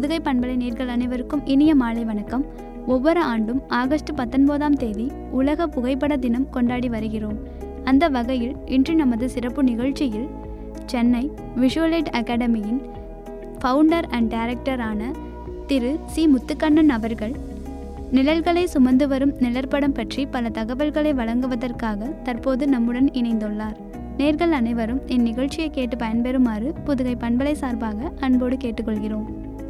புதுகை பண்பலை நேயர்கள் அனைவருக்கும் இனிய மாலை வணக்கம். ஒவ்வொரு ஆண்டும் ஆகஸ்ட் 19ஆம் தேதி உலக புகைப்பட தினம் கொண்டாடி வருகிறோம். அந்த வகையில் இன்று நமது சிறப்பு நிகழ்ச்சியில் சென்னை விஷுவலைட் அகாடமியின் ஃபவுண்டர் அண்ட் டைரக்டரான திரு சி. முத்துக்கண்ணன் அவர்கள் நிழல்களை சுமந்து வரும் நிழற்படம் பற்றி பல தகவல்களை வழங்குவதற்காக தற்போது நம்முடன் இணைந்துள்ளார். நேயர்கள் அனைவரும் இந்நிகழ்ச்சியை கேட்டு பயன்பெறுமாறு புதுகை பண்பலை சார்பாக அன்போடு கேட்டுக்கொள்கிறோம்.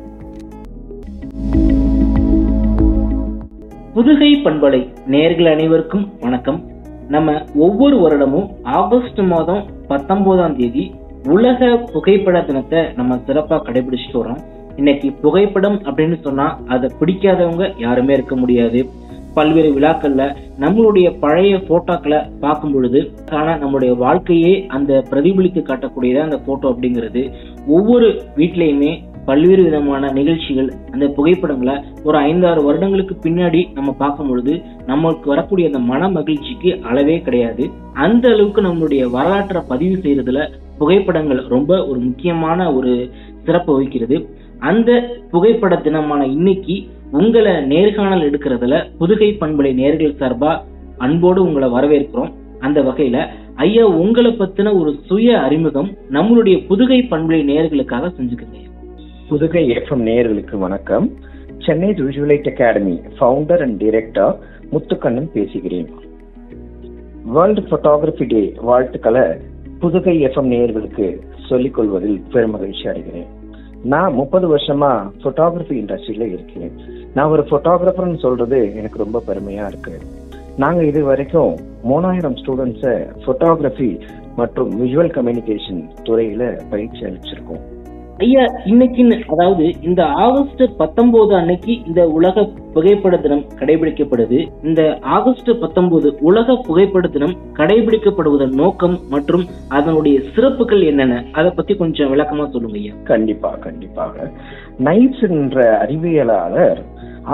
புதுகை பண்பலை நேயர்கள் அனைவருக்கும் வணக்கம். நம்ம ஒவ்வொரு வருடமும் ஆகஸ்ட் மாதம் 19ஆம் தேதி உலக புகைப்பட தினத்தை நம்ம சிறப்பா கடைபிடிச்சிட்டு வரோம். இன்னைக்கு புகைப்படம் அப்படின்னு சொன்னா அதை பிடிக்காதவங்க யாருமே இருக்க முடியாது. பல்வேறு விழாக்கள்ல நம்மளுடைய பழைய போட்டோக்களை பார்க்கும் பொழுது ஆனா நம்மளுடைய வாழ்க்கையே அந்த பிரதிபலித்து காட்டக்கூடியதான் அந்த போட்டோ அப்படிங்கிறது. ஒவ்வொரு வீட்லயுமே பல்வேறு விதமான நிகழ்ச்சிகள், அந்த புகைப்படங்களை ஒரு 5-6 வருடங்களுக்கு பின்னாடி நம்ம பார்க்கும் பொழுது நமக்கு வரக்கூடிய அந்த மன மகிழ்ச்சிக்கு அளவே கிடையாது. அந்த அளவுக்கு நம்மளுடைய வரலாற்றை பதிவு செய்யறதுல புகைப்படங்கள் ரொம்ப ஒரு முக்கியமான ஒரு சிறப்பு வகிக்கிறது. அந்த புகைப்பட தினமான இன்னைக்கு உங்களை நேர்காணல் எடுக்கிறதுல புதுகை பண்பலை நேயர்கள் சார்பா அன்போடு உங்களை வரவேற்கிறோம். அந்த வகையில ஐயா, உங்களை பத்தின ஒரு சுய அறிமுகம் நம்மளுடைய புதுகை பண்பலை நேயர்களுக்காக செஞ்சுக்கங்க. புதுகை எஃப்எம் நேயர்களுக்கு வணக்கம். Chennai Visualite academy founder and director Muthukannan பேசுகிறேன். வேர்ல்டு போட்டோகிராஃபி டே வாழ்த்துக்களை புதுகை எஃப்எம் நேயர்களுக்கு சொல்லிக் கொள்வதில் பெருமகிழ்ச்சி அடைகிறேன். நான் 30 வருஷமா போட்டோகிராஃபி இண்டஸ்ட்ரியில இருக்கேன். நான் ஒரு போட்டோகிராஃபர்னு சொல்றது எனக்கு ரொம்ப பெருமையா இருக்கு. நாங்க இது வரைக்கும் 3000 ஸ்டூடெண்ட்ஸை போட்டோகிராஃபி மற்றும் விஷுவல் கம்யூனிகேஷன் துறையில பயிற்சி அளிச்சிருக்கோம். ஐயா, இன்னைக்கு அதாவது இந்த ஆகஸ்ட் 19 அன்னைக்கு இந்த உலக புகைப்பட தினம் கடைபிடிக்கப்படுது. இந்த ஆகஸ்ட் 19 உலக புகைப்பட தினம் கடைபிடிக்கப்படுவதன் நோக்கம் மற்றும் அதனுடைய சிறப்புகள் என்னென்ன, அதை பத்தி கொஞ்சம் விளக்கமா சொல்லுங்க ஐயா. கண்டிப்பாக நைட்ஸ் என்ற அறிவியலாளர்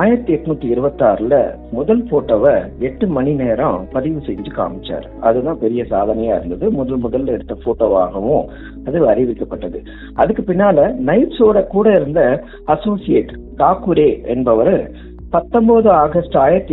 1826ல முதல் போட்டோவை 8 மணி நேரம் பதிவு செஞ்சு காமிச்சார். அதுதான் பெரிய சாதனையா இருந்தது. முதல்ல எடுத்த போட்டோவாகவும் அது அறிவிக்கப்பட்டது. அதுக்கு பின்னால நைட்ஸோட கூட இருந்த அசோசியேட் தாக்குரே என்பவர் 19 ஆகஸ்ட்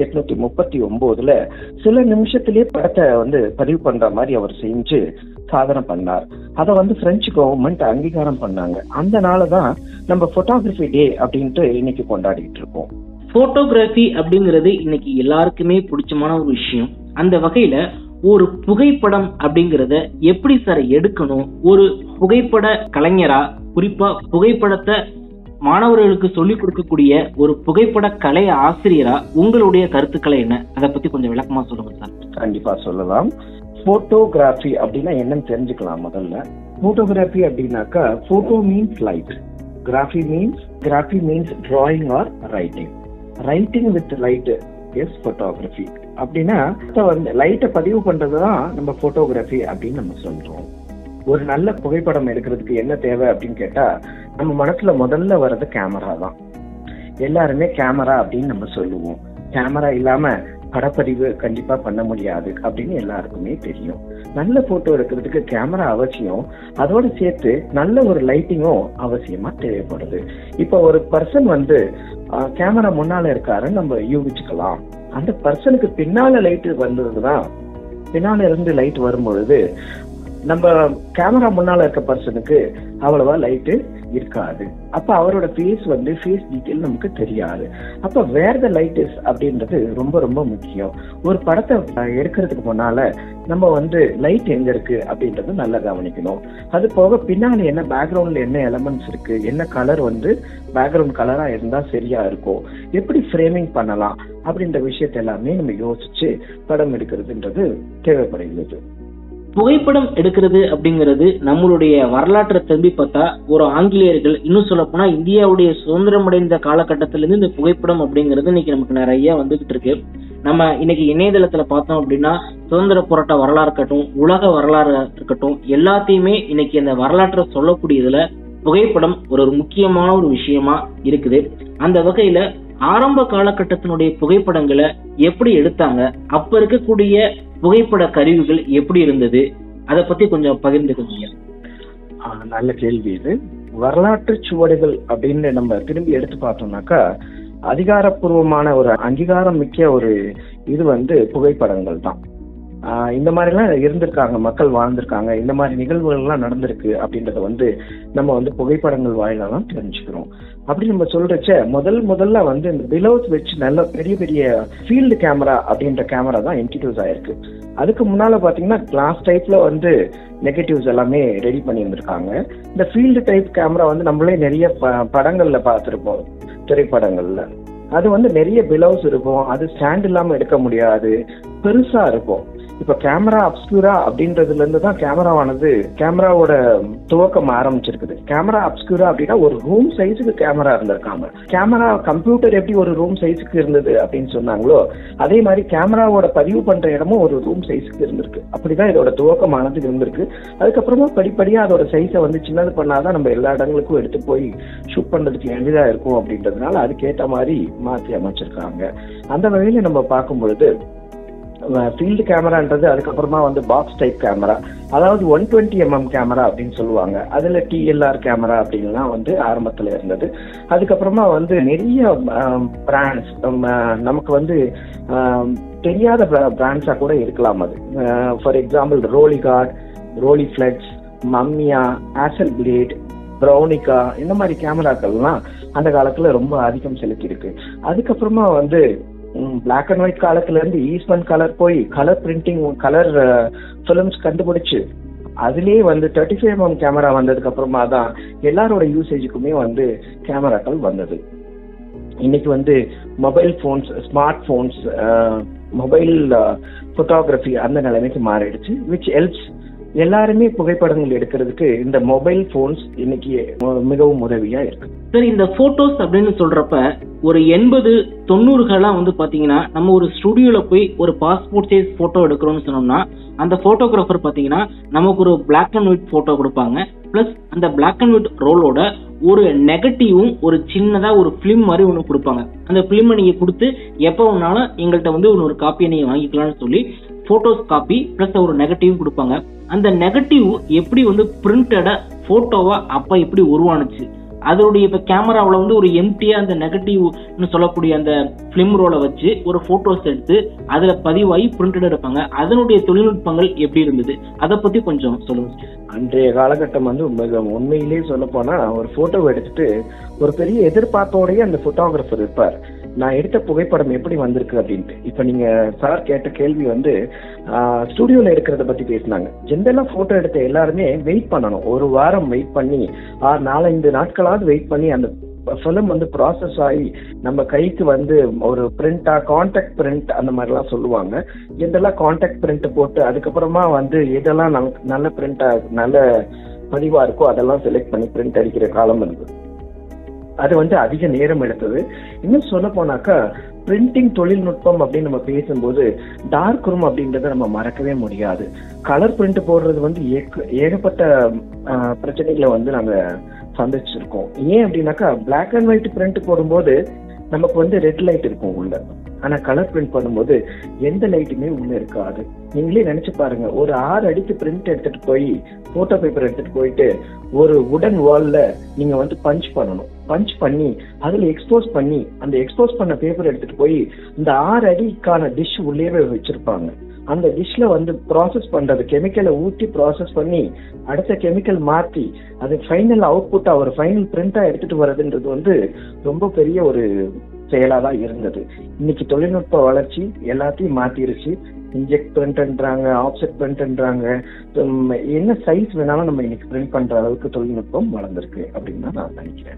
1839ல சில நிமிஷத்திலேயே படத்தை பதிவு பண்ற மாதிரி அவர் செஞ்சு சாதனை பண்ணார். அதை பிரெஞ்சு கவர்மெண்ட் அங்கீகாரம் பண்ணாங்க. அந்த நாளதான் நம்ம போட்டோகிராஃபி டே அப்படின்ட்டு இன்னைக்கு கொண்டாடிட்டு இருக்கோம். போட்டோகிராஃபி அப்படிங்கிறது இன்னைக்கு எல்லாருக்குமே பிடிச்சமான ஒரு விஷயம். அந்த வகையில ஒரு புகைப்படம் அப்படிங்கறத எப்படி சார் எடுக்கணும்? ஒரு புகைப்பட கலைஞரா, குறிப்பா புகைப்படத்தை மாணவர்களுக்கு சொல்லிக் கொடுக்கக்கூடிய ஒரு புகைப்பட கலை ஆசிரியரா உங்களுடைய கருத்துக்களை என்ன, அதை பத்தி கொஞ்சம் விளக்கமா சொல்லுங்க சார். கண்டிப்பா சொல்லலாம். போட்டோகிராஃபி அப்படின்னா என்னன்னு தெரிஞ்சுக்கலாம். முதல்ல போட்டோகிராஃபி அப்படின்னாக்கா photo means light, graphy means drawing or writing with light is photography. அப்படின்னா லைட்டை பதிவு பண்றதுதான் நம்ம போட்டோகிராஃபி அப்படின்னு நம்ம சொல்றோம். ஒரு நல்ல புகைப்படம் எடுக்கிறதுக்கு என்ன தேவை அப்படின்னு கேட்டா நம்ம மனசுல முதல்ல வர்றது கேமரா தான். எல்லாருமே கேமரா அப்படின்னு நம்ம சொல்லுவோம். கேமரா இல்லாம படப்பதிவு கண்டிப்பா பண்ண முடியாது அப்படின்னு எல்லாருக்குமே தெரியும். நல்ல போட்டோ எடுக்கிறதுக்கு கேமரா அவசியம். அதோட சேர்த்து நல்ல ஒரு லைட்டிங்கும் அவசியமா தேவைப்படுது. இப்ப ஒரு பர்சன் கேமரா முன்னால இருக்காருன்னு நம்ம யூகிச்சுக்கலாம். அந்த பர்சனுக்கு பின்னால லைட் வந்ததுதான், பின்னால இருந்து லைட் வரும் பொழுது நம்ம கேமரா முன்னால இருக்க பர்சனுக்கு அவ்வளவா லைட்டு இருக்காது. அப்ப அவரோட ஃபேஸ் டீட்டெயில் நமக்கு தெரியாது. அப்ப வேர் த லைட் இஸ் அப்படின்றது ரொம்ப ரொம்ப முக்கியம். ஒரு படத்தை எடுக்கிறதுக்கு முன்னால நம்ம லைட் எங்க இருக்கு அப்படின்றது நல்லா கவனிக்கணும். அது போக பின்னால என்ன பேக்ரவுண்ட்ல என்ன எலமெண்ட்ஸ் இருக்கு, என்ன கலர் பேக்ரவுண்ட் கலரா இருந்தா சரியா இருக்கும், எப்படி ஃப்ரேமிங் பண்ணலாம் அப்படின்ற விஷயத்த எல்லாமே நம்ம யோசிச்சு படம் எடுக்கிறதுன்றது தேவைப்படுகிறது. புகைப்படம் எடுக்கிறது அப்படிங்கிறது நம்மளுடைய வரலாற்றை திரும்பி பார்த்தா ஒரு ஆங்கிலேயர்கள், இன்னும் சொல்ல போனா இந்தியாவுடைய சுதந்திரம் அடைந்த காலகட்டத்திலிருந்து இந்த புகைப்படம் அப்படிங்கிறது இன்னைக்கு நமக்கு நிறைய வந்துகிட்டு இருக்கு. நம்ம இன்னைக்கு இணையதளத்துல பார்த்தோம் அப்படின்னா சுதந்திர போராட்ட வரலாறு இருக்கட்டும், உலக வரலாறு இருக்கட்டும், எல்லாத்தையுமே இன்னைக்கு அந்த வரலாற்றை சொல்லக்கூடியதுல புகைப்படம் ஒரு முக்கியமான ஒரு விஷயமா இருக்குது. அந்த வகையில ஆரம்ப காலகட்டத்தினுடைய புகைப்படங்களை எப்படி எடுத்தாங்க, அப்ப இருக்கக்கூடிய புகைப்பட கருவிகள் எப்படி இருந்தது, அதை பத்தி கொஞ்சம் பகிர்ந்துக்கோங்க. நல்ல கேள்வி இது. வரலாற்று சுவடுகள் அப்படின்னு நம்ம திரும்பி எடுத்து பார்த்தோம்னாக்கா அதிகாரப்பூர்வமான ஒரு அங்கீகாரம் மிக்க ஒரு இது வந்து புகைப்படங்கள் தான். இந்த மாதிரிலாம் இருந்திருக்காங்க, மக்கள் வாழ்ந்திருக்காங்க, இந்த மாதிரி நிகழ்வுகள்லாம் நடந்திருக்கு அப்படின்றத வந்து நம்ம வந்து புகைப்படங்கள் வாயிலாம் தெரிஞ்சுக்கிறோம். அப்படி நம்ம சொல்றச்ச முதல்ல வந்து இந்த பிலோஸ் வச்சு நல்ல பெரிய பெரிய ஃபீல்டு கேமரா அப்படின்ற கேமரா தான் இன்ட்ரடியூஸ் ஆயிருக்கு. அதுக்கு முன்னால பாத்தீங்கன்னா கிளாஸ் டைப்ல வந்து நெகட்டிவ்ஸ் எல்லாமே ரெடி பண்ணி இருந்திருக்காங்க. இந்த ஃபீல்டு டைப் கேமரா வந்து நம்மளே நிறைய படங்கள்ல பார்த்துருப்போம், திரைப்படங்கள்ல. அது வந்து நிறைய பிலோஸ் இருக்கும், அது ஸ்டாண்ட் இல்லாம எடுக்க முடியாது, பெருசா இருக்கும். இப்ப கேமரா அப்ஸ்கூரா அப்படின்றதுல இருந்து தான் கேமராவோட துவக்கம் ஆரம்பிச்சிருக்குது. கேமரா அப்ஸ்கூரா அப்படின்னா ஒரு ரூம் சைஸுக்கு கேமரா இருந்திருக்காங்க. கேமரா கம்ப்யூட்டர் எப்படி ஒரு ரூம் சைஸுக்கு இருந்தது அப்படின்னு சொன்னாங்களோ அதே மாதிரி கேமராவோட பதிவு பண்ற இடமும் ஒரு ரூம் சைஸுக்கு இருந்திருக்கு. அப்படிதான் இதோட துவக்கமானது இருந்திருக்கு. அதுக்கப்புறமா படிப்படியா அதோட சைஸை வந்து சின்னது பண்ணாதான் நம்ம எல்லா இடங்களுக்கும் எடுத்து போய் ஷூட் பண்றதுக்கு எளிதா இருக்கும் அப்படின்றதுனால அதுக்கேற்ற மாதிரி மாற்றி அமைச்சிருக்காங்க. அந்த வகையில நம்ம பார்க்கும் பொழுது ஃபீல்டு கேமரான்றது அதுக்கப்புறமா வந்து பாக்ஸ் டைப் கேமரா, அதாவது 120mm கேமரா அப்படின்னு சொல்லுவாங்க. அதுல TLR கேமரா அப்படின்லாம் வந்து ஆரம்பத்துல இருந்தது. அதுக்கப்புறமா வந்து நிறைய பிராண்ட்ஸ் நமக்கு வந்து தெரியாத பிராண்ட்ஸா கூட இருக்கலாம். அது for example Rolleicord, Rolleiflex, Mamiya, Hasselblad, Bronica, இந்த மாதிரி கேமராக்கள்லாம் அந்த காலத்துல ரொம்ப ஆதிக்கம் செலுத்தி இருக்கு. அதுக்கப்புறமா வந்து பிளாக் அண்ட் ஒயிட் காலத்துல இருந்து ஈஸ்ட்மன் கலர் போய் கலர் பிரிண்டிங், கலர் பிலிம்ஸ் கண்டுபிடிச்சு அதுலயே வந்து 35mm கேமரா வந்ததுக்கு அப்புறமா தான் எல்லாரோட யூசேஜுக்குமே வந்து கேமராக்கள் வந்தது. இன்னைக்கு வந்து mobile phones, smart phones, mobile photography அந்த நிலைமைக்கு மாறிடுச்சு. விச் ஹெல்ப்ஸ் எல்லாருமே புகைப்படங்கள் எடுக்கிறதுக்கு இந்த மொபைல் போன்ஸ் இன்னைக்கு மிகவும் உதவியா இருக்கு. சார், இந்த போட்டோஸ் அப்படின்னு சொல்றப்ப ஒரு 80-90களெல்லாம் வந்து பாத்தீங்கன்னா நம்ம ஒரு ஸ்டுடியோல போய் ஒரு பாஸ்போர்ட் சைஸ் போட்டோ எடுக்கிறோம்னு சொன்னோம்னா அந்த போட்டோகிராஃபர் பாத்தீங்கன்னா நமக்கு ஒரு பிளாக் அண்ட் ஒயிட் போட்டோ கொடுப்பாங்க. பிளஸ் அந்த பிளாக் அண்ட் ஒயிட் ரோலோட ஒரு நெகட்டிவும் ஒரு சின்னதா ஒரு பிலிம் மாதிரி ஒன்று கொடுப்பாங்க. அந்த பிலிமை நீங்க கொடுத்து எப்போ ஒன்னாலும் எங்கள்கிட்ட வந்து ஒரு காப்பியை நீங்க வாங்கிக்கலாம்னு சொல்லி போட்டோஸ் காப்பி பிளஸ் ஒரு நெகட்டிவ் கொடுப்பாங்க. அந்த நெகட்டிவ் எப்படி வந்து பிரிண்டடா போட்டோவா அப்ப எப்படி உருவானுச்சு, அதோடைய இப்ப கேமராவில் வந்து ஒரு எம்டியா அந்த நெகட்டிவ்னு சொல்லக்கூடிய அந்த பிலிம் ரோலை வச்சு ஒரு போட்டோஸ் எடுத்து அதுல பதிவாகி பிரிண்டட் எடுப்பாங்க. அதனுடைய தொழில்நுட்பங்கள் எப்படி இருந்தது, அதை பத்தி கொஞ்சம் சொல்லுங்க. அன்றைய காலகட்டம் வந்து உண்மையிலேயே சொல்ல போனா ஒரு போட்டோ எடுத்துட்டு ஒரு பெரிய எதிர்பார்ப்போடய அந்த போட்டோகிராஃபர் இருப்பார், நான் எடுத்த புகைப்படம் எப்படி வந்திருக்கு அப்படின்ட்டு. இப்ப நீங்க சார் கேட்ட கேள்வி வந்து ஸ்டுடியோல எடுக்கிறத பத்தி பேசினாங்க. ஜென்ரலா போட்டோ எடுத்த எல்லாருமே வெயிட் பண்ணணும், ஒரு வாரம் வெயிட் பண்ணி 4-5 நாட்களாவது வெயிட் பண்ணி அந்த ஃபிலிம் வந்து ப்ராசஸ் ஆகி நம்ம கைக்கு வந்து ஒரு பிரிண்டா, கான்டாக்ட் பிரிண்ட் அந்த மாதிரிலாம் சொல்லுவாங்க. ஜென்ரலா கான்டாக்ட் பிரிண்ட் போட்டு அதுக்கப்புறமா வந்து எதெல்லாம் நமக்கு நல்ல பிரிண்டா, நல்ல பதிவா இருக்கோ அதெல்லாம் செலக்ட் பண்ணி பிரிண்ட் அடிக்கிற காலம் இருக்கு. அது வந்து அதிக நேரம் எடுத்தது. இன்னும் சொல்ல போனாக்கா பிரிண்டிங் தொழில்நுட்பம் அப்படின்னு நம்ம பேசும்போது டார்க் ரூம் அப்படின்றத நம்ம மறக்கவே முடியாது. கலர் பிரிண்ட் போடுறது வந்து ஏகப்பட்ட பிரச்சனைகளை வந்து நாங்க சந்திச்சிருக்கோம். ஏன் அப்படின்னாக்கா பிளாக் அண்ட் ஒயிட் பிரிண்ட் போடும்போது நமக்கு வந்து ரெட் லைட் இருக்கும் உள்ள, ஆனா கலர் பிரிண்ட் பண்ணும்போது எந்த லைட்டுமே உள்ள இருக்காது. நீங்களே நினைச்சு பாருங்க, ஒரு 6 அடிக்கு பிரிண்ட் எடுத்துட்டு போய் போட்டோ பேப்பர் எடுத்துட்டு போயிட்டு ஒரு உடன் வால்ல நீங்க வந்து பஞ்ச் பண்ணணும். பஞ்ச் பண்ணி அதுல எக்ஸ்போஸ் பண்ணி அந்த எக்ஸ்போஸ் பண்ண பேப்பர் எடுத்துட்டு போய் இந்த 6 அடிக்கான டிஷ் உள்ளே வச்சிருப்பாங்க. அந்த டிஷ்ல வந்து ப்ராசஸ் பண்றது, கெமிக்கலை ஊற்றி ப்ராசஸ் பண்ணி அடுத்த கெமிக்கல் மாற்றி அது ஃபைனல் அவுட்புட்டா ஒரு ஃபைனல் பிரிண்டா எடுத்துட்டு வர்றதுன்றது வந்து ரொம்ப பெரிய ஒரு செயலாதான் இருந்தது. இன்னைக்கு தொழில்நுட்ப வளர்ச்சி எல்லாத்தையும் மாத்திருச்சு. இன்ஜெக்ட் பிரிண்ட்ன்றாங்க, ஆப்செட் பிரிண்ட்ன்றாங்க, என்ன சைஸ் வேணாலும் நம்ம இன்னைக்கு பிரிண்ட் பண்ற அளவுக்கு தொழில்நுட்பம் வளர்ந்துருக்கு அப்படின்னு தான் நான் நினைக்கிறேன்.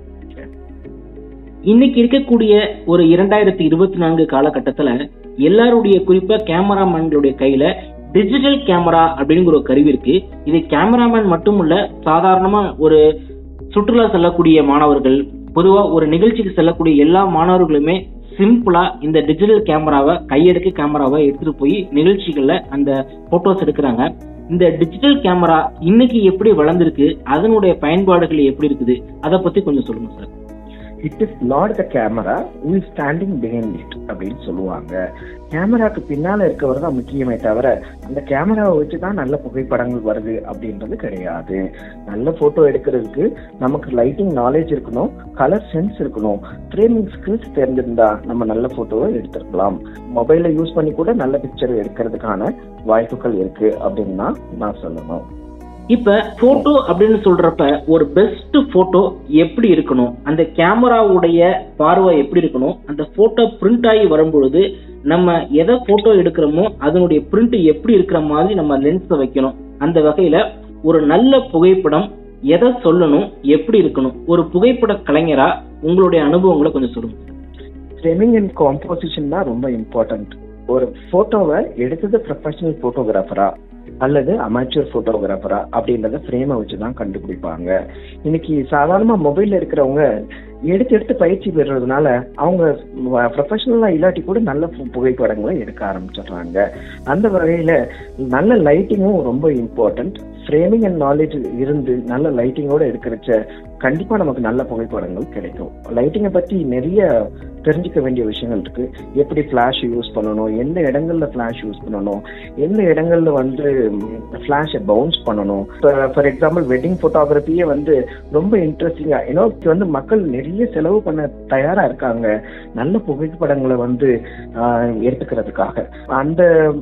இன்னைக்கு இருக்கக்கூடிய ஒரு 2024 காலகட்டத்துல எல்லாருடைய குறிப்பா கேமராமேன்களுடைய கையில டிஜிட்டல் கேமரா அப்படிங்கிற ஒரு கருவி இருக்கு. இது கேமராமேன் மட்டும் இல்ல, சாதாரணமா ஒரு சுற்றுலா செல்லக்கூடிய மாணவர்கள், பொதுவா ஒரு நிகழ்ச்சிக்கு செல்லக்கூடிய எல்லா மாணவர்களுமே சிம்பிளா இந்த டிஜிட்டல் கேமராவை, கையெடுக்க கேமராவை எடுத்துட்டு போய் நிகழ்ச்சிகள்ல அந்த போட்டோஸ் எடுக்கிறாங்க. இந்த டிஜிட்டல் கேமரா இன்னைக்கு எப்படி வளர்ந்துருக்கு, அதனுடைய பயன்பாடுகள் எப்படி இருக்குது, அதை பத்தி கொஞ்சம் சொல்லுங்க sir. It is not the camera who is standing behind it அப்படின்னு சொல்லுவாங்க. கேமராக்கு பின்னால இருக்கவர் தான் முக்கியமே தவிர அந்த கேமராவை வச்சுதான் நல்ல புகைப்படங்கள் வருது அப்படின்றது கிடையாது. நல்ல போட்டோ எடுக்கிறதுக்கு நமக்கு லைட்டிங் நாலேஜ் இருக்கணும், கலர் சென்ஸ் இருக்கணும், ஃப்ரேமிங் ஸ்கில்ஸ் தெரிஞ்சிருந்தா நம்ம நல்ல போட்டோவை எடுத்துருக்கலாம். மொபைலை யூஸ் பண்ணி கூட நல்ல பிக்சர் எடுக்கிறதுக்கான வாய்ப்புகள் இருக்கு அப்படின்னு தான் நான் சொல்லணும். இப்ப போட்டோ அப்படின்னு சொல்றப்ப ஒரு பெஸ்ட் போட்டோ எப்படி இருக்கணும், அந்த கேமராவுடைய பார்வை எப்படி இருக்கணும், அந்த போட்டோ பிரிண்ட் ஆகி வரும்பொழுது நம்ம எதை போட்டோ எடுக்கிறோமோ அதனுடைய பிரிண்ட் எப்படி இருக்கிற மாதிரி நம்ம லென்ஸை வைக்கணும். அந்த வகையில ஒரு நல்ல புகைப்படம் எதை சொல்லணும், எப்படி இருக்கணும், ஒரு புகைப்பட கலைஞரா உங்களுடைய அனுபவங்களை கொஞ்சம் சொல்லுங்க. ஃப்ரேமிங் அண்ட் காம்போசிஷன் தான் ரொம்ப இம்பார்ட்டன்ட். ஒரு போட்டோவை எடுத்தது ப்ரொஃபஷனல் போட்டோகிராஃபரா அல்லது அமேச்சர் போட்டோகிராஃபரா அப்படின்றத ஃப்ரேமை வச்சுதான் கண்டுபிடிப்பாங்க. இன்னைக்கு சாதாரணமா மொபைல்ல இருக்கிறவங்க எடுத்து பயிற்சி பெறுறதுனால அவங்க ப்ரொஃபஷனலா இல்லாட்டி கூட நல்ல புகைப்படங்களை எடுக்க ஆரம்பிச்சிடுறாங்க. அந்த வகையில நல்ல லைட்டிங்கும் ரொம்ப இம்பார்ட்டன்ட். ஃப்ரேமிங் அண்ட் நாலேஜ் இருந்து நல்ல லைட்டிங்கோட எடுக்கிறச்ச கண்டிப்பா நமக்கு நல்ல புகைப்படங்கள் கிடைக்கும். லைட்டிங்கை பத்தி நிறைய தெரிஞ்சுக்க வேண்டிய விஷயங்கள் இருக்கு. எப்படி ஃபிளாஷ் யூஸ் பண்ணணும், எந்த இடங்கள்ல ஃபிளாஷ் யூஸ் பண்ணணும், எந்த இடங்கள்ல ஃபிளாஷை பவுன்ஸ் பண்ணணும். ஃபார் எக்ஸாம்பிள் வெட்டிங் போட்டோகிராஃபியே ரொம்ப இன்ட்ரெஸ்டிங்கா மக்கள் நிறைய செலவு பண்ண தயாரா இருக்காங்க நல்ல புகைப்படங்களை எடுத்துக்கிறதுக்காக. அந்த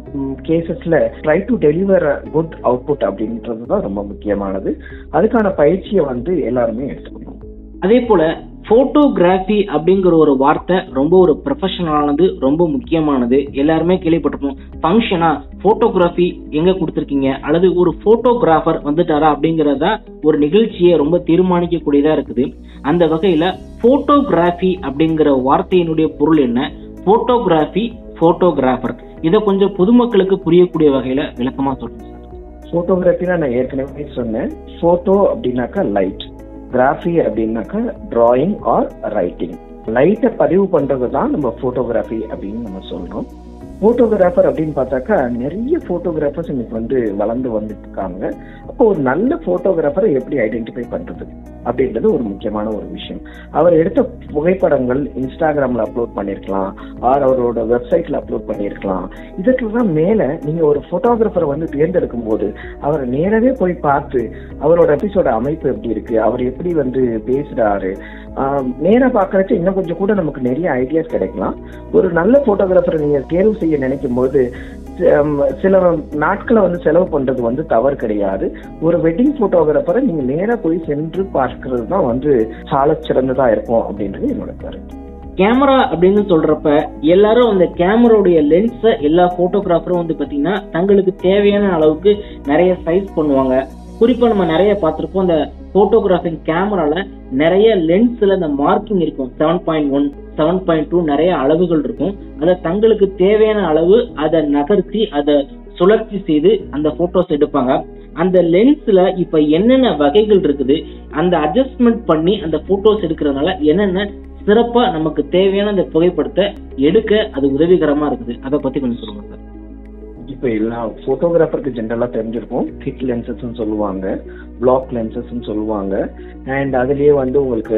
கேசஸ்ல try to deliver good output அப்படின்றதுதான் ரொம்ப முக்கியமானது. அதுக்கான பயிற்சியை எல்லாருமே எடுத்துக்கணும். அதே போல போட்டோகிராஃபி அப்படிங்கிற ஒரு வார்த்தை ரொம்ப ஒரு ப்ரொஃபஷனலானது, ரொம்ப முக்கியமானது. எல்லாருமே கேள்விப்பட்டிருப்போம். ஃபங்க்ஷனா போட்டோகிராஃபி எங்க கொடுத்துருக்கீங்க அல்லது ஒரு போட்டோகிராஃபர் வந்துட்டாரா அப்படிங்கறத ஒரு நிகழ்ச்சியை ரொம்ப தீர்மானிக்கக்கூடியதா இருக்குது. அந்த வகையில போட்டோகிராஃபி அப்படிங்கிற வார்த்தையினுடைய பொருள் என்ன, போட்டோகிராஃபி, போட்டோகிராஃபர், இதை கொஞ்சம் பொதுமக்களுக்கு புரியக்கூடிய வகையில விளக்கமா சொல்லுங்க சார். போட்டோகிராஃபினா நான் ஏற்கனவே சொன்னேன். போட்டோ அப்படின்னாக்கா லைட், கிராஃபி அப்படின்னாக்கா டிராயிங் ஆர் ரைட்டிங். லைட்டை பதிவு பண்றது தான் நம்ம போட்டோகிராஃபி அப்படின்னு நம்ம சொல்றோம். போட்டோகிராஃபர் அப்படின்னு பார்த்தாக்கா நிறைய போட்டோகிராஃபர்ஸ் இன்னைக்கு வளர்ந்து வந்துட்டு இருக்காங்க. அப்போ ஒரு நல்ல போட்டோகிராஃபரை எப்படி ஐடென்டிஃபை பண்றது அப்படின்றது ஒரு முக்கியமான ஒரு விஷயம். அவர் எடுத்த புகைப்படங்கள் இன்ஸ்டாகிராம்ல அப்லோட் பண்ணிருக்கலாம், ஆர் அவரோட வெப்சைட்ல அப்லோட் பண்ணிருக்கலாம். இதுக்கெல்லாம் மேல நீங்க ஒரு போட்டோகிராஃபரை தேர்ந்தெடுக்கும் போது அவரை நேரவே போய் பார்த்து அவரோட எபிசோட அமைப்பு எப்படி இருக்கு, அவர் எப்படி பேசுறாரு, நேரா பாக்குறச்சு இன்னும் கொஞ்சம் கூட நமக்கு நிறைய ஐடியாஸ் கிடைக்கலாம். ஒரு நல்ல போட்டோகிராஃபரை நீங்க தேர்வு செய்ய நினைக்கும் போது சில நாட்களை செலவு பண்றது தவறு கிடையாது. ஒரு வெட்டிங் போட்டோகிராஃபரை நீங்க நேரா போய் சென்று பார்க்கிறது தான் சால சிறந்ததா இருக்கும் அப்படின்றது என்னோட கருத்து. கேமரா அப்படின்னு சொல்றப்ப எல்லாரும் அந்த கேமராவுடைய லென்ஸை எல்லா போட்டோகிராஃபரும் பாத்தீங்கன்னா தங்களுக்கு தேவையான அளவுக்கு நிறைய சைஸ் பண்ணுவாங்க. குறிப்பா நம்ம நிறைய பார்த்திருப்போம். அந்த போட்டோகிராஃபிங் கேமரால நிறைய லென்ஸ்ல அந்த மார்க்கிங் இருக்கும். 7.1, 7.2 நிறைய அளவுகள் இருக்கும். அதை தங்களுக்கு தேவையான அளவு அதை நகர்த்தி அதை சுழற்சி செய்து அந்த போட்டோஸ் எடுப்பாங்க. அந்த லென்ஸ்ல இப்ப என்னென்ன வகைகள் இருக்குது, அந்த அட்ஜஸ்ட்மெண்ட் பண்ணி அந்த போட்டோஸ் எடுக்கிறதுனால என்னென்ன சிறப்பா நமக்கு தேவையான அந்த புகைப்படத்தை எடுக்க அது உதவிகரமா இருக்குது, அதை பத்தி கொஞ்சம் சொல்லுங்க சார். இப்ப எல்லா போட்டோகிராஃபருக்கு ஜென்ரலா தெரிஞ்சிருக்கும். கிட் லென்சஸ் சொல்லுவாங்க, பிளாக் லென்சஸ் சொல்லுவாங்க, அண்ட் அதுலயே உங்களுக்கு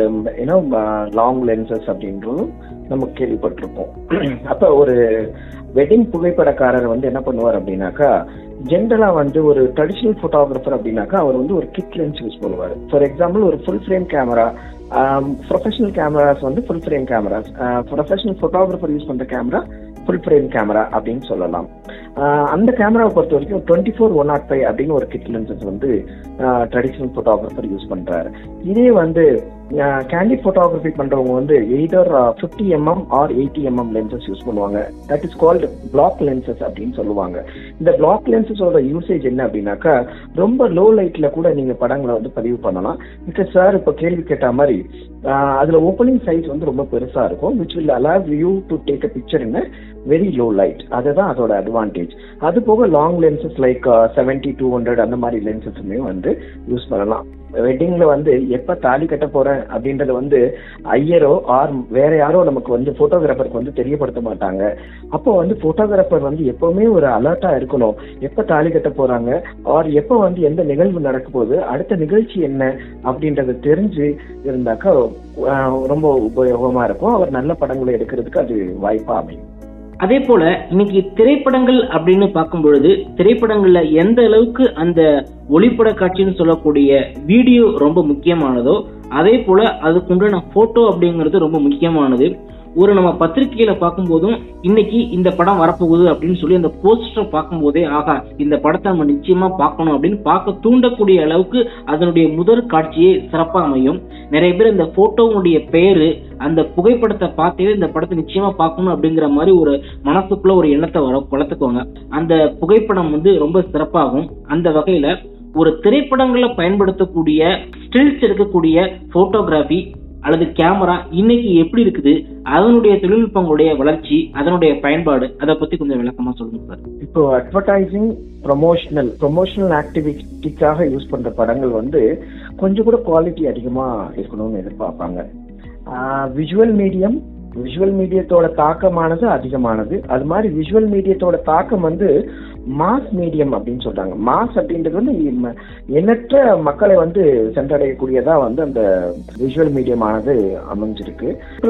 லாங் லென்சஸ் அப்படின்றதும் நம்ம கேள்விப்பட்டிருப்போம். அப்ப ஒரு வெட்டிங் புகைப்படக்காரர் என்ன பண்ணுவார் அப்படின்னாக்கா, ஜென்ரலா ஒரு ட்ரெடிஷனல் போட்டோகிராஃபர் அப்படின்னாக்கா அவர் ஒரு கிட் லென்ஸ் யூஸ் பண்ணுவார். ஃபார் எக்ஸாம்பிள் ஒரு full frame camera, professional cameras full frame cameras, professional photographer use பண்ற கேமரா ஃபுல் ஃப்ரேம் கேமரா அப்படின்னு சொல்லலாம். அந்த கேமராவை பொறுத்த வரைக்கும் 24-105 அப்படின்னு ஒரு kit lenses traditional photographer use பண்றாரு. இதே கேண்டிட் போட்டோகிராஃபி பண்றவங்க either 50mm or 80mm lenses use பண்ணுவாங்க. That is called black lenses அப்படின்னு சொல்லுவாங்க. இந்த பிளாக் லென்சஸோட யூசேஜ் என்ன அப்படின்னாக்கா, ரொம்ப லோ லைட்ல கூட நீங்க படங்களை பதிவு பண்ணலாம். பிகாஸ் சார் இப்ப கேள்வி கேட்ட மாதிரி அதுல ஓப்பனிங் சைஸ் ரொம்ப பெருசா இருக்கும், which will allow you to take a picture in a very low light. அதுதான் அதோட அட்வான்டேஜ். அது போக லாங் லென்சஸ் லைக் 70-200 அந்த மாதிரி லென்சஸுமே யூஸ் பண்ணலாம். வெட்டிங்ல வந்து எப்ப தாலி கட்ட போறேன் அப்படின்றத வந்து ஐயரோ ஆர் வேற யாரோ நமக்கு வந்து போட்டோகிராஃபருக்கு வந்து தெரியப்படுத்த மாட்டாங்க. அப்போ வந்து போட்டோகிராஃபர் வந்து எப்பவுமே ஒரு அலர்ட்டா இருக்கணும். எப்ப தாலி கட்ட போறாங்க ஆர் எப்ப வந்து எந்த நிகழ்வு நடக்க போகுது, அடுத்த நிகழ்ச்சி என்ன அப்படின்றத தெரிஞ்சு இருந்தாக்கா ரொம்ப உபயோகமா இருக்கும். அவர் நல்ல படங்களை எடுக்கிறதுக்கு அது வாய்ப்பா அமையும். அதே போல இன்னைக்கு திரைப்படங்கள் அப்படின்னு பார்க்கும் பொழுது திரைப்படங்கள்ல எந்த அளவுக்கு அந்த ஒளிப்பட காட்சின்னு சொல்லக்கூடிய வீடியோ ரொம்ப முக்கியமானதோ அதே போல அதுக்குண்டான போட்டோ அப்படிங்கிறது ரொம்ப முக்கியமானது. ஒரு நம்ம பத்திரிகையில பார்க்கும் போதும் இன்னைக்கு இந்த படம் வரப்போகுது அப்படின்னு சொல்லி அந்த போஸ்டர் பார்க்கும் போதே ஆகா இந்த படத்தை நம்ம நிச்சயமா பார்க்கணும் அப்படின்னு பார்க்க தூண்டக்கூடிய அளவுக்கு அதனுடைய முதல் காட்சியே சிறப்பா அமையும். நிறைய பேர் இந்த போட்டோவுடைய பெயரு அந்த புகைப்படத்தை பார்த்தே இந்த படத்தை நிச்சயமா பார்க்கணும் அப்படிங்கிற மாதிரி ஒரு மனசுக்குள்ள ஒரு எண்ணத்தை வளர்த்துக்குவாங்க. அந்த புகைப்படம் வந்து ரொம்ப சிறப்பாகும். அந்த வகையில ஒரு திரைப்படங்களை பயன்படுத்தக்கூடிய ஸ்டில்ஸ் எடுக்கக்கூடிய போட்டோகிராஃபி அல்லது கேமரா இன்னைக்கு எப்படி இருக்குது, அதனுடைய தொழில்நுட்பங்களுடைய வளர்ச்சி, அதனுடைய பயன்பாடு, அதை பத்தி கொஞ்சம் விளக்கமா சொல்லுங்க சார். இப்போ அட்வர்டைசிங் ப்ரொமோஷனல் ஆக்டிவிட்டிக்காக யூஸ் பண்ற படங்கள் வந்து கொஞ்சம் கூட குவாலிட்டி அதிகமா இருக்கணும்னு எதிர்பார்ப்பாங்க. விஷுவல் மீடியத்தோட தாக்கமானது அதிகமானது. அது மாதிரி விஷுவல் மீடியத்தோட தாக்கம் வந்து மாஸ் மீடியம் அப்படின்னு சொல்றாங்க. மாஸ் அப்படின்றது வந்து எண்ணற்ற மக்களை வந்து சென்றடையக்கூடியதா வந்து அந்த விஷுவல் மீடியமானது அமைஞ்சிருக்கு.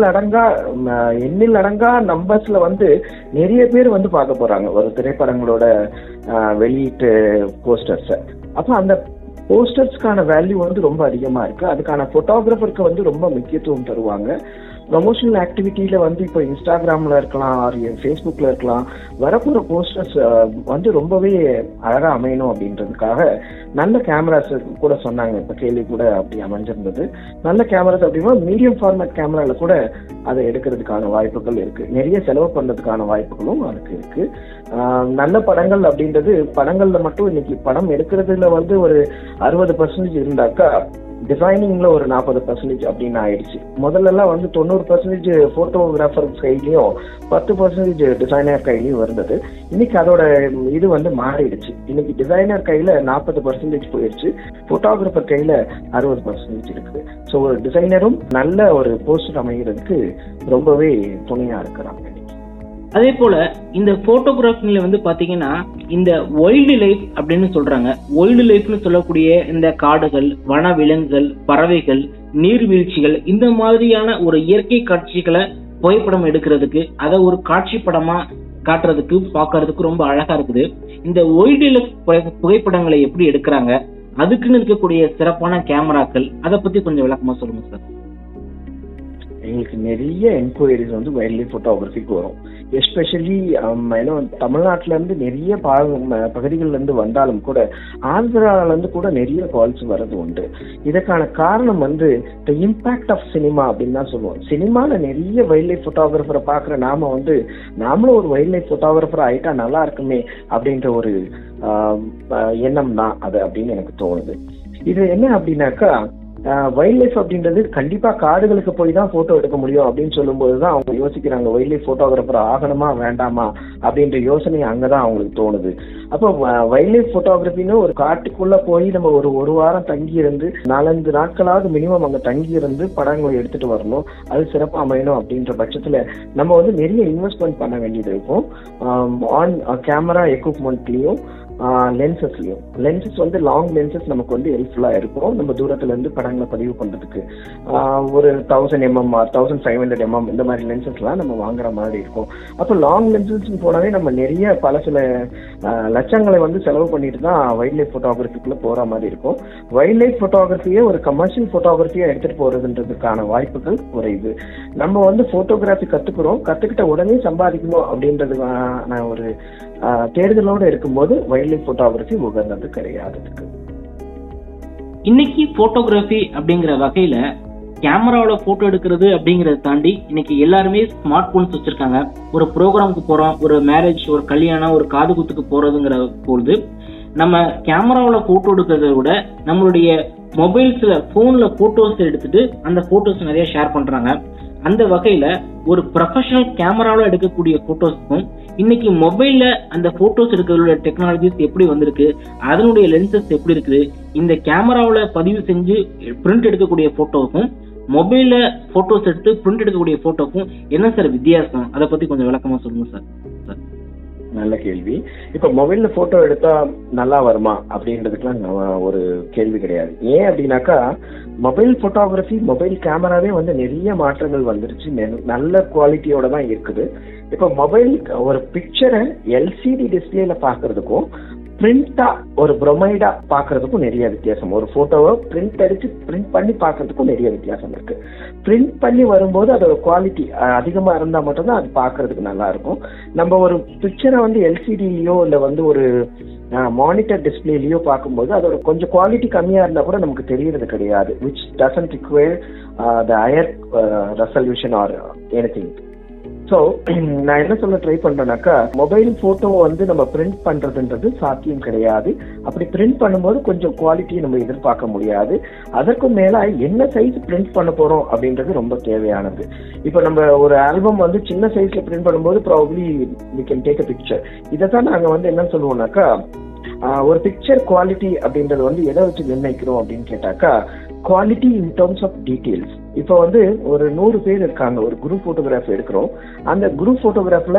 எண்ணில் அடங்கா நம்பர்ஸ்ல வந்து நிறைய பேர் வந்து பார்க்க போறாங்க ஒரு திரைப்படங்களோட வெளியீட்டு போஸ்டர்ஸ். அப்ப அந்த போஸ்டர்ஸ்க்கான வேல்யூ வந்து ரொம்ப அதிகமா இருக்கு. அதுக்கான போட்டோகிராஃபருக்கு வந்து ரொம்ப முக்கியத்துவம் தருவாங்க. ப்ரொமோஷனல் ஆக்டிவிட்டியில வந்து இப்போ இன்ஸ்டாகிராம்ல இருக்கலாம் ஆர் ஃபேஸ்புக்ல இருக்கலாம், வரப்போற போஸ்டர்ஸ் வந்து ரொம்பவே அழகா அமையணும் அப்படின்றதுக்காக நல்ல கேமராஸ் கூட சொன்னாங்க. இப்ப கேள்வி கூட அப்படி அமைஞ்சிருந்தது. நல்ல கேமராஸ் அப்படின்னா மீடியம் ஃபார்மேட் கேமரால கூட அதை எடுக்கிறதுக்கான வாய்ப்புகள் இருக்கு. நிறைய செலவு பண்றதுக்கான வாய்ப்புகளும் அதுக்கு இருக்கு. நல்ல படங்கள் அப்படின்றது படங்கள்ல மட்டும் இன்னைக்கு படம் எடுக்கிறதுல வந்து ஒரு 60% இருந்தாக்கா டிசைனிங்ல ஒரு 40% அப்படின்னு ஆயிடுச்சு. முதல்ல எல்லாம் வந்து 90% போட்டோகிராஃபர் கையிலயும் 10% டிசைனர் கையிலயும் இருந்தது. இன்னைக்கு அதோட இது வந்து மாறிடுச்சு. இன்னைக்கு டிசைனர் கையில 40% போயிடுச்சு, போட்டோகிராஃபர் கையில 60% இருக்குது. ஸோ ஒரு டிசைனரும் நல்ல ஒரு போஸ்டர் அமைகிறதுக்கு ரொம்பவே துணையா இருக்கிறாங்க. அதே போல இந்த போட்டோகிராஃபில வந்து பாத்தீங்கன்னா இந்த வைல்டு லைஃப் அப்படின்னு சொல்றாங்க. வைல்டு லைஃப்னு சொல்லக்கூடிய இந்த காடுகள், வன விலங்குகள், பறவைகள், நீர்வீழ்ச்சிகள், இந்த மாதிரியான ஒரு இயற்கை காட்சிகளை புகைப்படம் எடுக்கிறதுக்கு அதை ஒரு காட்சி படமா காட்டுறதுக்கு பார்க்கறதுக்கு ரொம்ப அழகா இருக்குது. இந்த வைல்டு லைஃப் புகைப்படங்களை எப்படி எடுக்கிறாங்க, அதுக்குன்னு இருக்கக்கூடிய சிறப்பான கேமராக்கள், அதை பத்தி கொஞ்சம் விளக்கமா சொல்லுங்க சார். எங்களுக்கு நிறைய என்கொயரிஸ் வந்து வைல்ட் லைஃப் போட்டோகிராஃபிக்கு வரும். எஸ்பெஷலி ஏன்னா தமிழ்நாட்டில இருந்து நிறைய பகுதிகள்ல இருந்து வந்தாலும் கூட ஆந்திரால இருந்து கூட நிறைய கால்ஸ் வர்றது உண்டு. இதற்கான காரணம் வந்து த இம்பாக்ட் ஆஃப் சினிமா அப்படின்னு தான் சொல்லுவோம். சினிமால நிறைய வைல்ட் லைஃப் போட்டோகிராஃபரை பாக்குற நாம வந்து நாமளும் ஒரு வைல்ட் லைஃப் போட்டோகிராஃபர் ஆயிட்டா நல்லா இருக்குமே அப்படின்ற ஒரு எண்ணம் தான் அது அப்படின்னு எனக்கு தோணுது. இது என்ன அப்படின்னாக்கா வைல்ட் லைஃப் அப்படின்றது கண்டிப்பா காடுகளுக்கு போய் தான் போட்டோ எடுக்க முடியும் அப்படின்னு சொல்லும் போதுதான் அவங்க யோசிக்கிறாங்க வைல்ட் லைஃப் போட்டோகிராஃபர் ஆகணுமா வேண்டாமா அப்படின்ற யோசனை அங்கதான் அவங்களுக்கு தோணுது. அப்போ வைல்ட் லைஃப் போட்டோகிராஃபின்னு ஒரு காட்டுக்குள்ள போய் நம்ம ஒரு வாரம் தங்கி இருந்து 4-5 நாட்களாவது மினிமம் அங்க தங்கி இருந்து படங்களை எடுத்துட்டு வரணும், அது சிறப்பா அமையணும் அப்படின்ற பட்சத்துல நம்ம வந்து நிறைய இன்வெஸ்ட்மெண்ட் பண்ண வேண்டியது இருக்கும். ஆன் கேமரா எக்யூப்மெண்ட்லயும் லென்சஸ்லயும். லென்சஸ் வந்து லாங் லென்சஸ் நமக்கு வந்து ஹெல்ப்ஃபுல்லா இருக்கும். நம்ம தூரத்துல இருந்து படங்களை பதிவு பண்றதுக்கு ஒரு 1000 mm 1500 mm இந்த மாதிரி லென்சஸ் எல்லாம் நம்ம வாங்குற மாதிரி இருக்கும். அப்போ லாங் லென்சஸ் போனாலே நம்ம நிறைய பல சில லட்சங்களை வந்து செலவு பண்ணிட்டு தான் வைல்ட் லைஃப் போட்டோகிராஃபிக்குள்ள போற மாதிரி இருக்கும். வைல்ட் லைஃப் போட்டோகிராஃபியை ஒரு கமர்ஷியல் போட்டோகிராஃபியா எடுத்துட்டு போறதுன்றதுக்கான வாய்ப்புகள் குறைவு. நம்ம வந்து போட்டோகிராஃபி கத்துக்கிட்ட உடனே சம்பாதிக்கணும் அப்படின்றதுக்கான ஒரு தேடுதலோட இருக்கும்போது வைல்ட் லைஃப் போட்டோகிராஃபி உகந்தது கிடையாது. இன்னைக்கு போட்டோகிராஃபி அப்படிங்கிற வகையில கேமராவோட போட்டோ எடுக்கிறது அப்படிங்கறத தாண்டி இன்னைக்கு எல்லாருமே ஸ்மார்ட் போன்ஸ் வச்சிருக்காங்க. ஒரு ப்ரோக்ராமுக்கு போறோம், ஒரு மேரேஜ், ஒரு கல்யாணம், ஒரு காது குத்துக்கு போறதுங்கிற பொழுது நம்ம கேமராவோட போட்டோ எடுக்கிறத விட நம்மளுடைய மொபைல்ஸ்ல போன்ல போட்டோஸ் எடுத்துட்டு அந்த போட்டோஸ் நிறைய ஷேர் பண்றாங்க. அந்த வகையில ஒரு ப்ரொஃபஷனல் கேமராவில் எடுக்கக்கூடிய போட்டோஸ்க்கும் இன்னைக்கு மொபைல்ல அந்த போட்டோஸ் எடுக்கிறதோட டெக்னாலஜிஸ் எப்படி வந்திருக்கு, அதனுடைய லென்சஸ் எப்படி இருக்குது, இந்த கேமராவில் பதிவு செஞ்சு பிரிண்ட் எடுக்கக்கூடிய போட்டோக்கும் மொபைல்ல போட்டோஸ் எடுத்து பிரிண்ட் எடுக்கக்கூடிய போட்டோக்கும் என்ன சார் வித்தியாசம்? அதை பத்தி கொஞ்சம் விளக்கமா சொல்லுங்க சார். நல்ல கேள்வி. இப்ப மொபைல்ல போட்டோ எடுத்தா நல்லா வருமா அப்படின்றதுக்குலாம் ஒரு கேள்வி கிடையாது. ஏன் அப்படின்னாக்கா மொபைல் போட்டோகிராஃபி, மொபைல் கேமராவே வந்து நிறைய மாற்றங்கள் வந்துருச்சு. நல்ல குவாலிட்டியோட தான் இருக்குது. இப்ப மொபைல் ஒரு பிக்சரை எல்சிடி டிஸ்பிளேல பாக்குறதுக்கும் பிரிண்டா ஒரு ப்ரொமைடா பாக்குறதுக்கும் நிறைய வித்தியாசம். ஒரு போட்டோவை பிரிண்ட் அடிச்சு பிரிண்ட் பண்ணி பாக்குறதுக்கும் நிறைய வித்தியாசம் இருக்கு. பிரிண்ட் பண்ணி வரும்போது அதோட குவாலிட்டி அதிகமா இருந்தா மட்டும்தான் அது பாக்குறதுக்கு நல்லா இருக்கும். நம்ம ஒரு பிக்சரை வந்து எல்சிடிலயோ இல்ல வந்து ஒரு மானிட்டர் டிஸ்பிளேலயோ பார்க்கும்போது அதோட கொஞ்சம் குவாலிட்டி கம்மியா இருந்தா கூட நமக்கு தெரியறது கிடையாது. which doesn't require the higher resolution or anything. So நான் என்ன சொல்ல ட்ரை பண்றேன்னாக்கா மொபைல் போட்டோ வந்து நம்ம பிரிண்ட் பண்றதுன்றது சாத்தியம் கிடையாது. அப்படி பிரிண்ட் பண்ணும்போது கொஞ்சம் குவாலிட்டியை நம்ம எதிர்பார்க்க முடியாது. அதற்கும் மேல என்ன சைஸ் பிரிண்ட் பண்ண போறோம் அப்படின்றது ரொம்ப தேவையானது. இப்போ நம்ம ஒரு ஆல்பம் வந்து சின்ன சைஸ்ல பிரிண்ட் பண்ணும்போது probably we can take a picture. இதை தான் நாங்க வந்து என்ன சொல்லுவோம்னாக்கா ஒரு பிக்சர் குவாலிட்டி அப்படின்றது வந்து எதை வச்சு நிர்ணயிக்கிறோம் அப்படின்னு கேட்டாக்கா quality in terms of details. இப்போ வந்து ஒரு 100 பேர் இருக்காங்க, ஒரு குரூப் போட்டோகிராஃப் எடுக்கிறோம். அந்த குரூப் போட்டோகிராஃப்ல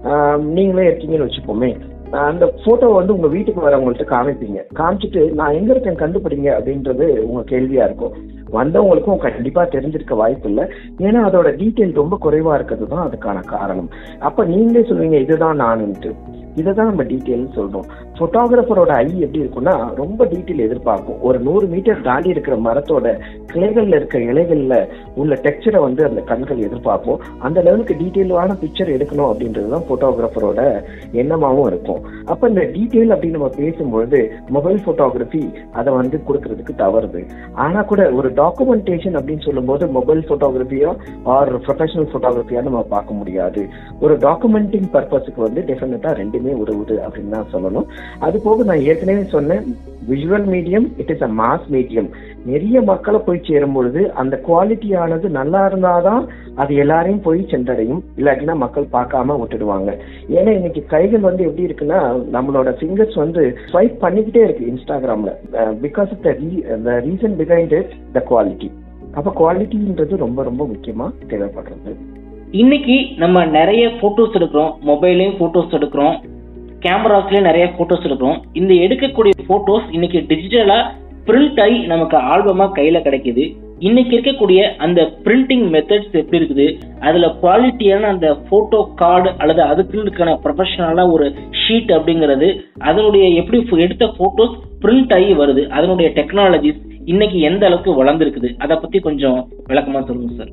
நீங்களே இருக்கீங்கன்னு வச்சுப்போமே, அந்த போட்டோ வந்து உங்க வீட்டுக்கு வரவங்கள்ட்ட காமிச்சிட்டு நான் எங்க இருக்கேன் கண்டுபிடிங்க அப்படின்றது உங்க கேள்வியா இருக்கும். வந்தவங்களுக்கும் கண்டிப்பா தெரிஞ்சிருக்க வாய்ப்பு இல்லை. ஏன்னா அதோட டீட்டெயில் ரொம்ப குறைவா இருக்கிறது தான் அதுக்கான காரணம். அப்ப நீங்களே சொல்லுவீங்க இதுதான் நானுன்ட்டு. இதை தான் நம்ம டீட்டெயில் சொல்றோம். போட்டோகிராஃபரோட ஐ எப்படி இருக்குன்னா ரொம்ப டீட்டெயில் எதிர்பார்க்கும். ஒரு 100 மீட்டர் தாண்டி இருக்கிற மரத்தோட கிளைகள்ல இருக்க இலைகள்ல உள்ள டெக்ஸ்சரை வந்து அந்த கண்கள் எதிர்பார்ப்போம். அந்த லெவலுக்கு டீட்டெயிலான பிக்சர் எடுக்கணும் அப்படின்றது தான் போட்டோகிராஃபரோட எண்ணமாவும் இருக்கும். அப்ப இந்த டீட்டெயில் அப்படின்னு நம்ம பேசும்பொழுது மொபைல் போட்டோகிராஃபி அதை வந்து கொடுக்கறதுக்கு தவறுது. ஆனா கூட ஒரு டாக்குமெண்டேஷன் அப்படின்னு சொல்லும் போது மொபைல் போட்டோகிராஃபியோ ஆர் ப்ரொஃபஷனல் போட்டோகிராஃபியா நம்ம பார்க்க முடியாது. ஒரு டாக்குமெண்டிங் பர்பஸுக்கு வந்து டெஃபினட்டா ரெண்டுமே உதவுது அப்படின்னு தான் சொல்லணும். அது போக நான் ஏற்கனவே சொன்னேன், visual medium it is a mass medium. நிறைய மக்களை போய் சேரும் பொழுது அந்த குவாலிட்டியானது நல்லா இருந்தாதான் அது எல்லாரையும் போய் சென்றடையும். இல்லாட்டினா மக்கள் பார்க்காம விட்டுடுவாங்க. ஏன்னா இன்னைக்கு கைகள் வந்து எப்படி இருக்குன்னா நம்மளோட ஃபிங்கர்ஸ் வந்து ஸ்வைப் பண்ணிக்கிட்டே இருக்கு இன்ஸ்டாகிராம்ல. Because of the reason behind it the quality. அப்ப குவாலிட்டின்றது ரொம்ப ரொம்ப முக்கியமா தேவைப்படுறது. இன்னைக்கு நம்ம நிறைய போட்டோஸ் எடுக்கிறோம், மொபைல்லையும் போட்டோஸ் எடுக்கிறோம், கேமராஸ்லயும் நிறைய போட்டோஸ் எடுக்கிறோம். இந்த எடுக்கக்கூடிய போட்டோஸ் இன்னைக்கு டிஜிட்டலா பிரிண்ட் ஆகி நமக்கு ஆல்பமா கையில கிடைக்குது. இன்னைக்கு இருக்கக்கூடிய அந்த பிரிண்டிங் மெத்தட்ஸ் எப்படி இருக்குது, அதுல குவாலிட்டியான அந்த போட்டோ கார்டு அல்லது அதுக்குன்னு ப்ரொஃபஷனலா ஒரு ஷீட் அப்படிங்கிறது அதனுடைய எப்படி எடுத்த போட்டோஸ் பிரிண்ட் ஆகி வருது, அதனுடைய டெக்னாலஜிஸ் இன்னைக்கு எந்த அளவுக்கு வளர்ந்துருக்குது, அதை பத்தி கொஞ்சம் விளக்கமா சொல்லுங்க சார்.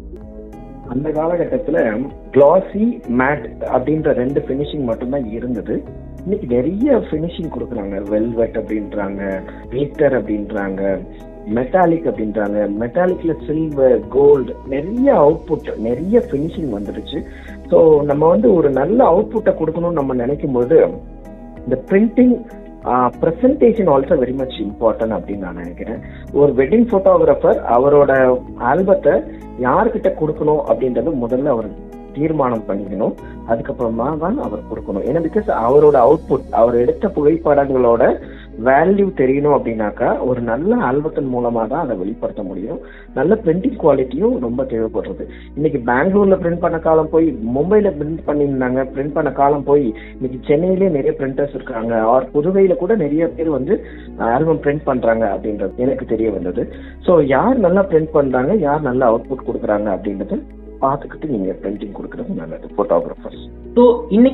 அந்த காலகட்டத்துல கிளாசி மேட் அப்படின்ற 2 ஃபினிஷிங் மட்டும்தான் இருந்தது. இன்னைக்கு நிறைய ஃபினிஷிங் கொடுக்குறாங்க. வெல்வெட் அப்படின்றாங்க, கிளிட்டர் அப்படின்றாங்க, மெட்டாலிக் அப்படின்றாங்க. மெட்டாலிக்ல சில்வர், கோல்டு, நிறைய அவுட்புட், நிறைய ஃபினிஷிங் வந்துடுச்சு. ஸோ நம்ம வந்து ஒரு நல்ல அவுட்புட்டை கொடுக்கணும்னு நம்ம நினைக்கும் போது இந்த printing presentation also very much important அப்படின்னு நான் நினைக்கிறேன். ஒரு வெட்டிங் போட்டோகிராஃபர் அவரோட ஆல்பத்தை யாருக்கிட்ட கொடுக்கணும் அப்படின்றத முதல்ல அவர் தீர்மானம் பண்ணிக்கணும். அதுக்கப்புறமா தான் அவர் கொடுக்கணும். ஏன்னா பிகாஸ் அவரோட அவுட்புட், அவர் எடுத்த புகைப்படங்களோட வேல்யூ தெரியணும் அப்படின்னாக்கா ஒரு நல்ல ஆல்பத்தின் மூலமா தான் அதை வெளிப்படுத்த முடியும். நல்ல பிரிண்டிங் குவாலிட்டியும் ரொம்ப தேவைப்படுறது. இன்னைக்கு பெங்களூர்ல பிரிண்ட் பண்ண காலம் போய் மும்பைல பிரிண்ட் பண்ணியிருந்தாங்க, பிரிண்ட் பண்ண காலம் போய் இன்னைக்கு சென்னையிலேயே நிறைய பிரிண்டர்ஸ் இருக்காங்க. ஆர் புதுவையில கூட நிறைய பேர் வந்து ஆல்பம் பிரிண்ட் பண்றாங்க அப்படின்றது எனக்கு தெரிய வந்தது. ஸோ யார் நல்லா பிரிண்ட் பண்றாங்க, யார் நல்ல அவுட்புட் கொடுக்குறாங்க அப்படின்றது பார்த்துக்கிட்டு நீங்க பிரிண்டிங் கொடுக்கறது நல்லது போட்டோகிராஃபர்ஸ். ஸோ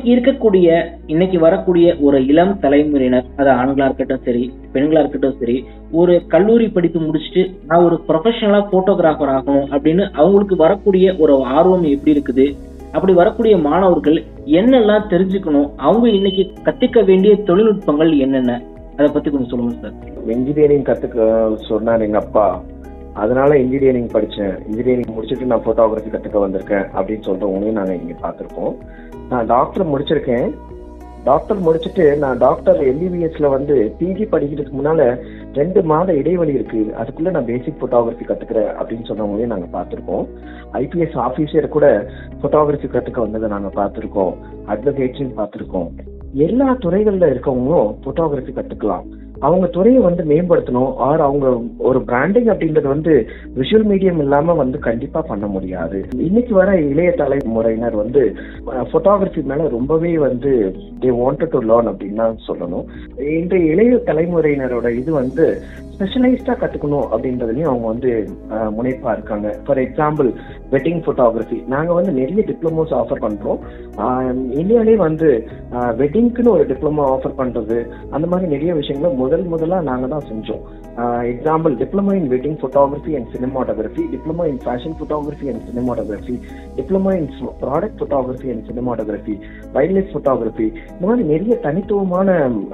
இன்னைக்கு வரக்கூடிய ஒரு இளம் தலைமுறையினர், அது ஆண்களா இருக்கட்டும் சரி, பெண்களா இருக்கட்டும் சரி, ஒரு கல்லூரி படிப்பு முடிச்சுட்டு நான் ஒரு ப்ரொஃபஷனலா போட்டோகிராஃபர் ஆகணும் அப்படின்னு அவங்களுக்கு வரக்கூடிய ஒரு ஆர்வம் எப்படி இருக்குது, அப்படி வரக்கூடிய மாணவர்கள் என்னெல்லாம் தெரிஞ்சுக்கணும், அவங்க இன்னைக்கு கத்துக்க வேண்டிய தொழில்நுட்பங்கள் என்னென்ன, அதை பத்தி கொஞ்சம் சொல்லுங்க சார். இன்ஜினியரிங் கத்துக்க சொன்னார் எங்க அப்பா, அதனால இன்ஜினியரிங் படித்தேன். இன்ஜினியரிங் முடிச்சுட்டு நான் ஃபோட்டோகிராஃபி கற்றுக்க வந்திருக்கேன் அப்படின்னு சொல்கிறவங்களையும் நாங்கள் இங்கே பார்த்துருக்கோம். நான் டாக்டர் முடிச்சிருக்கேன், டாக்டர் முடிச்சுட்டு நான் டாக்டர் MBBSல வந்து பிஜி படிக்கிறதுக்கு முன்னால 2 மாத இடைவெளி இருக்கு, அதுக்குள்ள நான் பேசிக் போட்டோகிராஃபி கத்துக்கிறேன் அப்படின்னு சொன்னவங்களையும் நாங்க பார்த்திருக்கோம். IPS ஆபீசர் கூட போட்டோகிராஃபி கத்துக்க வந்ததை நாங்க பார்த்திருக்கோம். அட்வொகேட்ஸையும் பார்த்திருக்கோம். எல்லா துறைகள்ல இருக்கவங்களும் போட்டோகிராஃபி கத்துக்கலாம். அவங்க துறையை வந்து மேம்படுத்தணும். ஆர் அவங்க ஒரு பிராண்டிங் அப்படின்றது வந்து விஷுவல் மீடியம் இல்லாம வந்து கண்டிப்பா பண்ண முடியாது. இன்னைக்கு வர இளைய தலைமுறையினர் வந்து போட்டோகிராஃபி மேல ரொம்பவே வந்து they wanted to learn அப்படின்னு தான் சொல்லணும். இன்றைய இளைய தலைமுறையினரோட இது வந்து ஸ்பெஷலைஸ்டா கத்துக்கணும் அப்படின்றதுலயும் அவங்க வந்து முனைப்பா இருக்காங்க. ஃபார் எக்ஸாம்பிள் வெட்டிங் போட்டோகிராஃபி நாங்க வந்து நிறைய டிப்ளமோஸ் ஆஃபர் பண்றோம். இந்தியாவிலே வந்து வெட்டிங்க்குன்னு ஒரு டிப்ளமோ ஆஃபர் பண்றது, அந்த மாதிரி நிறைய விஷயங்களை முதலா நாங்க தான் செஞ்சோம். Example diploma in wedding photography and cinematography, diploma in fashion photography and cinematography, diploma in product photography and cinematography, wildlife photography, இந்த மாதிரி நிறைய தனித்துவமான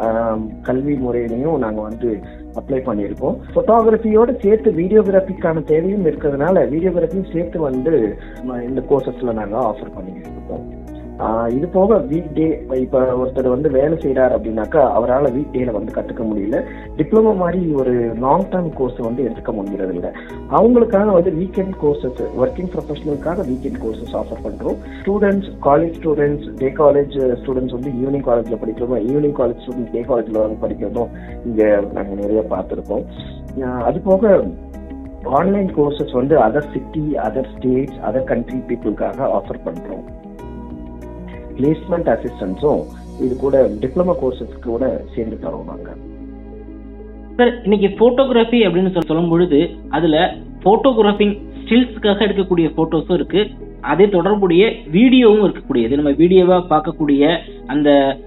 கல்வி முறையிலையும் நாங்க வந்து அப்ளை பண்ணியிருக்கோம். போட்டோகிராஃபியோட சேர்த்து வீடியோகிராஃபிக்கான தேவையும் இருக்கிறதுனால வீடியோகிராஃபியும் சேர்த்து வந்து இந்த கோர்சஸ்ல நாங்க ஆஃபர் பண்ணிட்டு இருக்கோம். இது போக வீக் டே, இப்ப ஒருத்தர் வந்து வேலை செய்யறாரு அப்படின்னாக்கா அவரால் வீக் டேல வந்து கத்துக்க முடியல, டிப்ளமோ மாதிரி ஒரு லாங் டேர்ம் கோர்ஸ் வந்து எடுத்துக்க முடிகிறது இல்லை. அவங்களுக்காக வந்து வீக்கெண்ட் கோர்சஸ், ஒர்க்கிங் ப்ரொஃபஷனலுக்காக வீக்கெண்ட் கோர்சஸ் ஆஃபர் பண்றோம். Students, college students, day college students வந்து ஈவினிங் காலேஜ்ல படிக்கிறதும், ஈவினிங் காலேஜ் ஸ்டூடெண்ட்ஸ் டே காலேஜ்ல வந்து படிக்கிறதும் இங்க நாங்கள் நிறைய பார்த்துருக்கோம். அது போக ஆன்லைன் கோர்சஸ் வந்து other city, other states, other country பீப்புளுக்காக ஆஃபர் பண்றோம். பிளேஸ்மெண்ட் அசிஸ்டன்ஸும் இது கூட டிப்ளமோ கோர்சஸ் கூட சேர்ந்து தருவாங்க. சார், இன்னைக்கு போட்டோகிராஃபி அப்படின்னு சொல்லும் பொழுது அதுல போட்டோகிராஃபிங் ஸ்டில்ஸ்க்காக எடுக்கக்கூடிய போட்டோஸும் இருக்கு, அதே தொடர்புடைய வீடியோவும் இருக்கக்கூடியது. நம்ம வீடியோவா பார்க்கக்கூடிய அந்த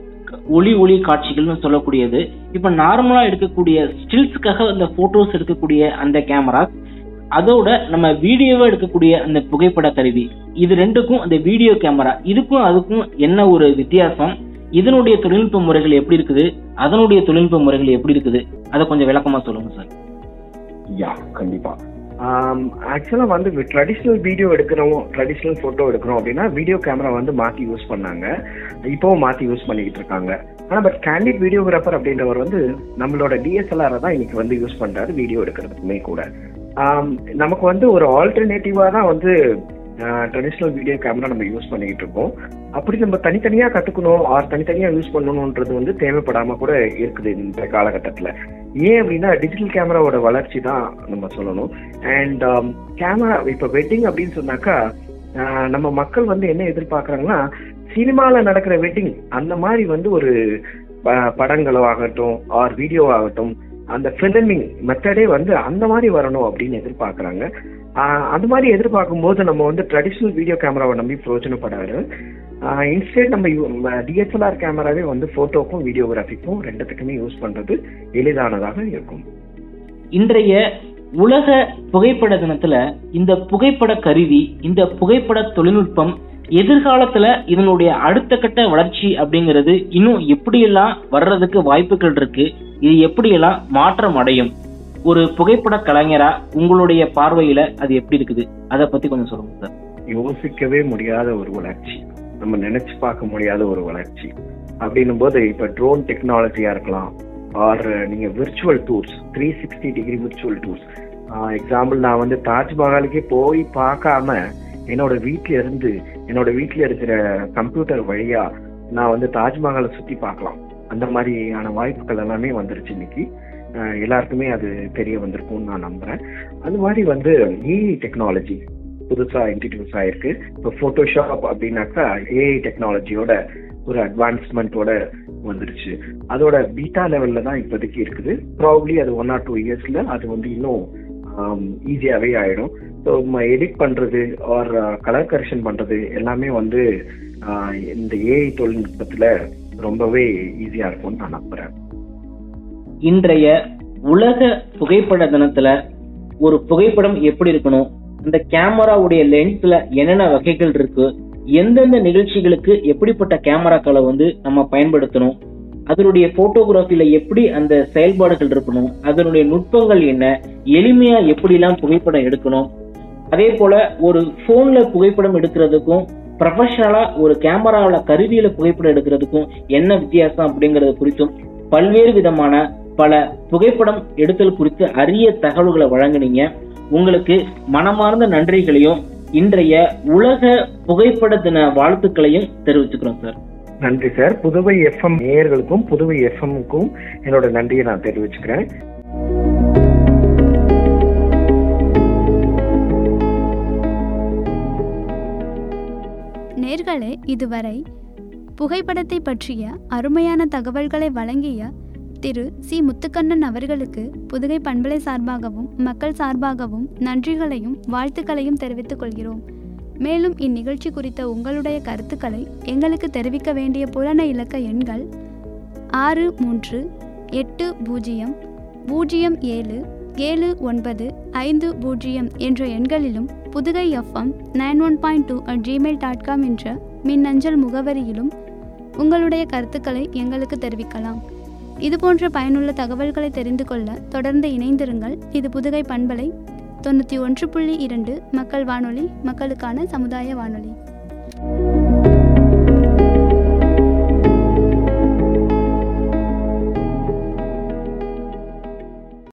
ஒளி காட்சிகள்னு சொல்லக்கூடியது. இப்ப நார்மலா எடுக்கக்கூடிய ஸ்டில்ஸ்க்காக அந்த போட்டோஸ் எடுக்கக்கூடிய அந்த கேமரா, அதோட நம்ம வீடியோவா எடுக்கக்கூடிய அந்த புகைப்பட கருவி, இது ரெண்டுக்கும் அந்த வீடியோ கேமரா இதுக்கும் அதுக்கும் என்ன ஒரு வித்தியாசம்? இதனுடைய தொழில்நுட்ப முறைகள் எப்படி இருக்குது, அதனுடைய தொழில்நுட்ப முறைகள் எப்படி இருக்குது, அதை கொஞ்சம் விளக்கமா சொல்லுங்க சார். யா, கண்டிப்பா. ஆக்சுவலா வந்து ட்ரெடிஷ்னல் வீடியோ எடுக்கிறோம், ட்ரெடிஷ்னல் போட்டோ எடுக்கிறோம் அப்படின்னா வீடியோ கேமரா வந்து மாத்தி யூஸ் பண்ணாங்க, இப்போவும் மாத்தி யூஸ் பண்ணிக்கிட்டு இருக்காங்க. ஆனா பட் கேண்டிட் வீடியோகிராஃபர் அப்படின்றவர் வந்து நம்மளோட DSLR தான் இன்னைக்கு வந்து யூஸ் பண்றாரு வீடியோ எடுக்கிறதுக்குமே கூட. நமக்கு வந்து ஒரு ஆல்டர்னேட்டிவா தான் வந்து ட்ரெடிஷ்னல் வீடியோ கேமரா நம்ம யூஸ் பண்ணிக்கிட்டு இருக்கோம். அப்படி நம்ம தனித்தனியா கத்துக்கணும் ஆர் தனித்தனியா யூஸ் பண்ணணும்ன்றது வந்து தேவைப்படாம கூட இருக்குது இந்த காலகட்டத்துல. ஏன் அப்படின்னா டிஜிட்டல் கேமராவோட வளர்ச்சி தான் நம்ம சொல்லணும். அண்ட் கேமரா இப்ப வெட்டிங் அப்படின்னு சொன்னாக்கா நம்ம மக்கள் வந்து என்ன எதிர்பார்க்கறாங்கன்னா, சினிமால நடக்கிற வெட்டிங் அந்த மாதிரி வந்து ஒரு படங்களோ ஆகட்டும் ஆர் வீடியோ ஆகட்டும், அந்த ஃபிலிமிங் மெத்தடே வந்து அந்த மாதிரி வரணும் அப்படின்னு எதிர்பார்க்கறாங்க. அந்த மாதிரி எதிர்பார்க்கும் போது நம்ம வந்து ட்ரெடிஷ்னல் வீடியோ கேமராவை நம்பி பிரயோஜனப்படாது. இன்ஸ்டேட் நம்ம DSLR கேமராவே வந்து போட்டோக்கும் வீடியோகிராஃபிக்கும் ரெண்டுத்துக்குமே யூஸ் பண்றது எளிதானதாக இருக்கும். இன்றைய உலக புகைப்பட தினத்துல இந்த புகைப்பட கருவி, இந்த புகைப்பட தொழில்நுட்பம் எதிர்காலத்துல இதனுடைய அடுத்த கட்ட வளர்ச்சி அப்படிங்கிறது இன்னும் எப்படியெல்லாம் வர்றதுக்கு வாய்ப்புகள் இருக்கு, இது எப்படியெல்லாம் மாற்றம் அடையும்? ஒரு புகைப்பட கலைஞரா உங்களுடைய பார்வையில அது எப்படி இருக்குது, அதை பத்தி கொஞ்சம் சொல்லுங்க சார். யோசிக்கவே முடியாத ஒரு வளர்ச்சி, நம்ம நினைச்சு பார்க்க முடியாத ஒரு வளர்ச்சி அப்படின்னும் போது இப்ப ட்ரோன் டெக்னாலஜியா இருக்கலாம், ஆர் நீங்க virtual tours, 360 degree virtual tours. Example, நான் வந்து தாஜ்மஹாலுக்கே போய் பார்க்காம என்னோட வீட்டுல இருக்கிற கம்ப்யூட்டர் வழியா நான் வந்து தாஜ்மஹாலை சுத்தி பார்க்கலாம். அந்த மாதிரியான வாய்ப்புகள் எல்லாமே வந்துருச்சு இன்னைக்கு. எல்லாருக்குமே அது தெரிய வந்திருக்கும்னு நான் நம்புறேன். அது மாதிரி வந்து ஏஐ டெக்னாலஜி புதுசா இன்ட்ரடியூஸ் ஆயிருக்கு. இப்போ போட்டோஷாப் அப்படின்னாக்கா ஏஐ டெக்னாலஜியோட ஒரு அட்வான்ஸ்மெண்டோட வந்துருச்சு. அதோட பீட்டா லெவல்ல தான் இப்போதைக்கு இருக்குது. ப்ராபப்ளி அது 1 or 2 இயர்ஸ்ல அது வந்து இன்னும் ஈஸியாவே ஆயிடும். ஸோ எடிட் பண்றது ஆர் கலர் கரெக்ஷன் பண்றது எல்லாமே வந்து இந்த ஏஐ தொழில்நுட்பத்துல ரொம்பவே ஈஸியா இருக்கும்னு நான் நம்புறேன். இன்றைய உலக புகைப்பட தினத்துல ஒரு புகைப்படம் எப்படி இருக்கணும், இந்த கேமராவுடைய லென்ஸ்ல என்னென்ன வகைகள் இருக்கு, எந்தெந்த நிகழ்ச்சிகளுக்கு எப்படிப்பட்ட கேமராக்களை வந்து நம்ம பயன்படுத்தணும், அதனுடைய போட்டோகிராஃபில எப்படி அந்த செயல்பாடுகள் இருக்கணும், அதனுடைய நுட்பங்கள் என்ன, எளிமையா எப்படிலாம் புகைப்படம் எடுக்கணும், அதே போல ஒரு போன்ல புகைப்படம் எடுக்கிறதுக்கும் ப்ரொஃபஷனலாக ஒரு கேமராவில் கருவியில் புகைப்படம் எடுக்கிறதுக்கும் என்ன வித்தியாசம் அப்படிங்கிறது குறித்தும் பல்வேறு விதமான பல புகைப்படம் எடுத்தல் குறித்து அரிய தகவல்களை வழங்குனீங்க. உங்களுக்கு மனமார்ந்த நன்றிகளையும் இன்றைய உலக புகைப்பட தின வாழ்த்துக்களையும் தெரிவிச்சுக்கிறோம் சார். நன்றி சார். புதுவை எஃப்எம் நேயர்களுக்கும் புதுவை எஃப்எம்க்கும் என்னோட நன்றியை நான் தெரிவிச்சுக்கிறேன். நேர்களே, இதுவரை புகைப்படத்தை பற்றிய அருமையான தகவல்களை வழங்கிய திரு சி. முத்துக்கண்ணன் அவர்களுக்கு புதுகை பண்பலை சார்பாகவும் மக்கள் சார்பாகவும் நன்றிகளையும் வாழ்த்துக்களையும் தெரிவித்துக் கொள்கிறோம். மேலும் இந்நிகழ்ச்சி குறித்த உங்களுடைய கருத்துக்களை எங்களுக்கு தெரிவிக்க வேண்டிய புலன இலக்க எண்கள் 6380077950 என்ற எண்களிலும் புதுகை FM 91.2@gmail.com என்ற மின்னஞ்சல் முகவரியிலும் உங்களுடைய கருத்துக்களை எங்களுக்கு தெரிவிக்கலாம். இதுபோன்ற பயனுள்ள தகவல்களை தெரிந்து கொள்ள தொடர்ந்து இணைந்திருங்கள். இது புதுகை பண்பலை 91.2 மக்கள் வானொலி, மக்களுக்கான சமுதாய வானொலி.